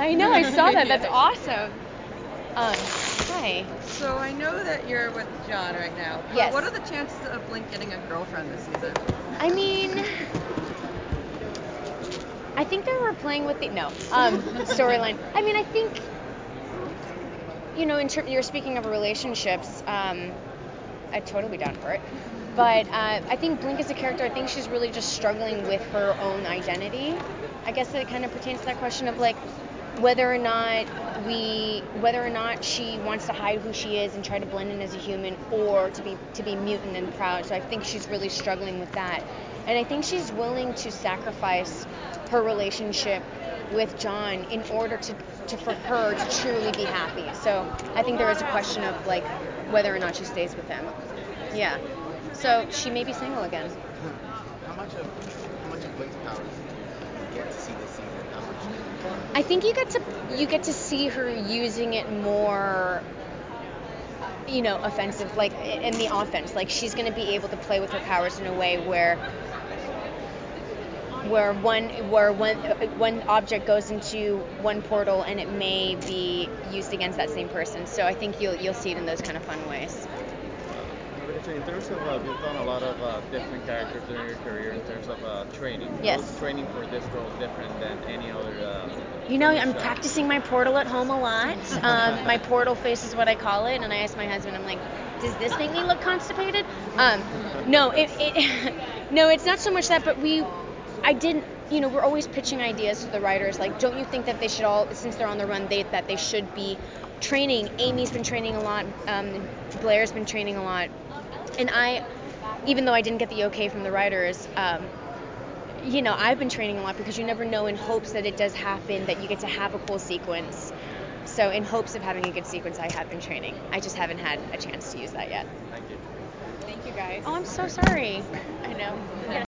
I know, I saw that. That's awesome. Hi. So I know that you're with John right now. But Yes. What are the chances of Blink getting a girlfriend this season? I mean, I think they were playing with the storyline. I mean, I think, you're speaking of relationships. I'd totally be down for it. But I think Blink is a character. I think she's really just struggling with her own identity. I guess it kind of pertains to that question of like whether or not she wants to hide who she is and try to blend in as a human, or to be mutant and proud. So I think she's really struggling with that, and I think she's willing to sacrifice her relationship with John in order for her to truly be happy. So I think there is a question of like whether or not she stays with him. Yeah. So she may be single again. How much of Blink's powers do you get to see this season? How much? I think you get to see her using it more, offensive, like in the offense. Like she's going to be able to play with her powers in a way where one object goes into one portal and it may be used against that same person. So I think you'll see it in those kind of fun ways. In terms of, you've done a lot of different characters during your career in terms of training. Yes. How is training for this role different than any other? I'm practicing my portal at home a lot. My portal face is what I call it, and I asked my husband, I'm like, does this make me look constipated? No, it's not so much that, but we're always pitching ideas to the writers. Like, don't you think that they should all, since they're on the run, that they should be training? Amy's been training a lot. Blair's been training a lot. And even though I didn't get the okay from the writers, I've been training a lot because you never know, in hopes that it does happen, that you get to have a cool sequence. So in hopes of having a good sequence, I have been training. I just haven't had a chance to use that yet. Thank you. Thank you, guys. Oh, I'm so sorry. I know.